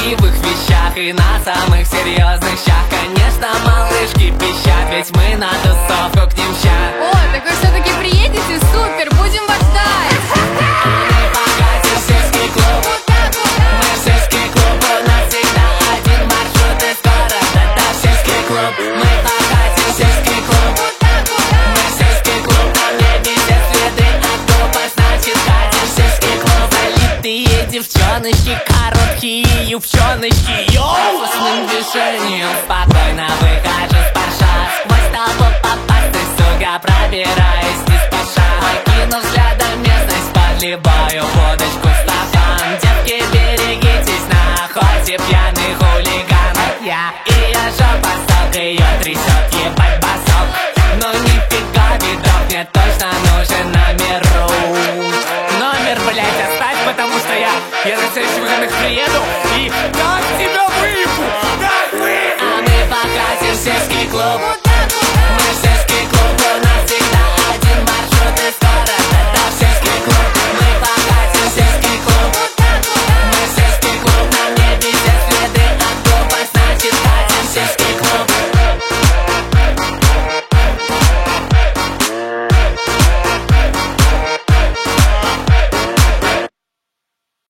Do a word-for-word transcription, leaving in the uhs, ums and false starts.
красивых вещах и на самых серьезных щах. Конечно, малышки пищат, ведь мы на тусовку к ним ща. О, так вы все-таки приедете? Супер, будем вас ждать. Мы покатим в сельский клуб. Мы в сельский клуб, у нас всегда один маршрут из города до сельский клуб. Мы покатим в сельский клуб. Мы в сельский клуб, там не везде следы от трупа, значит катим в сельский клуб. Залитые девчоночки, короткие юбчоночки, йоу! Вкусным движением спокойно выхожу с парша. Сквозь толпу попасть, ты, сука, пробираюсь не спеша. Окинув взглядом местность, подливаю водочку в стакан. Девки, берегитесь, на охоте пьяный хулиган. Я и я жопа сок, ее трясет, ебать басок. Но нифига видок, мне точно нужен номеру. Номер, блять, оставь, потому что я, я на следующих выходных приеду и так тебя выебу, так выебу.